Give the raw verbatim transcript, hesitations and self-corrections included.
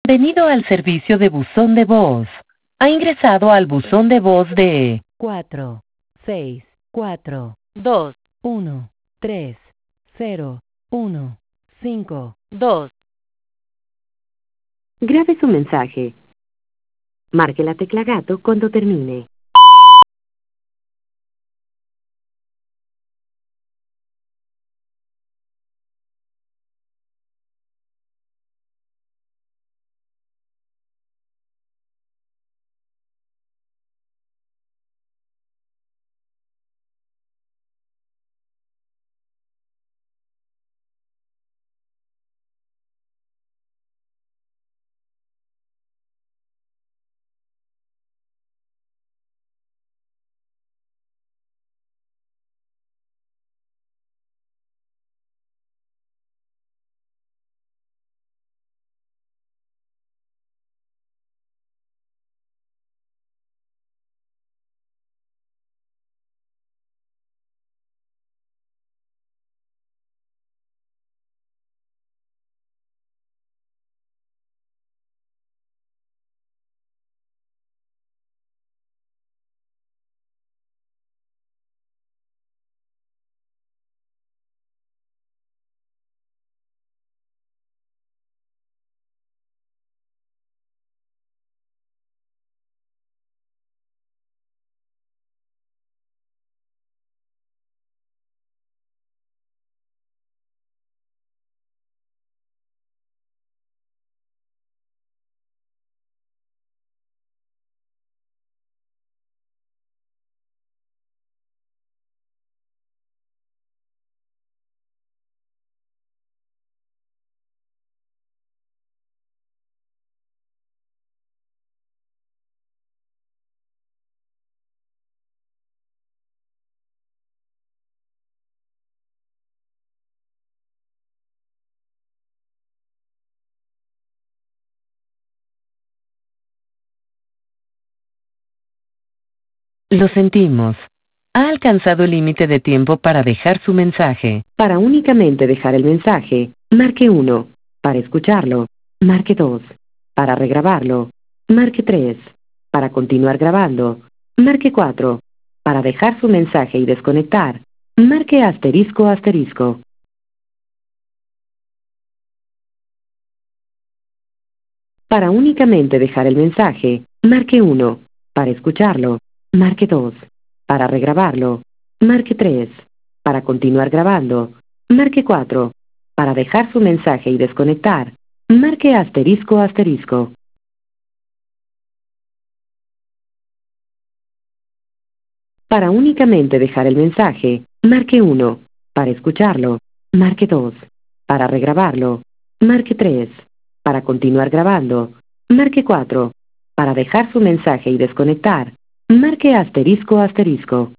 Bienvenido al servicio de buzón de voz. Ha ingresado al buzón de voz de cuatro seis cuatro dos uno tres cero uno cinco dos. Grabe su mensaje. Marque la tecla gato cuando termine. Lo sentimos. Ha alcanzado el límite de tiempo para dejar su mensaje. Para únicamente dejar el mensaje, marque uno. Para escucharlo, marque dos. Para regrabarlo, marque tres. Para continuar grabando, marque cuatro. Para dejar su mensaje y desconectar, marque asterisco asterisco. Para únicamente dejar el mensaje, marque uno. Para escucharlo, marque dos. Para regrabarlo, marque tres. Para continuar grabando, marque cuatro. Para dejar su mensaje y desconectar, marque asterisco asterisco. Para únicamente dejar el mensaje, marque uno. Para escucharlo, marque dos. Para regrabarlo, marque tres. Para continuar grabando, marque cuatro. Para dejar su mensaje y desconectar, marque asterisco asterisco.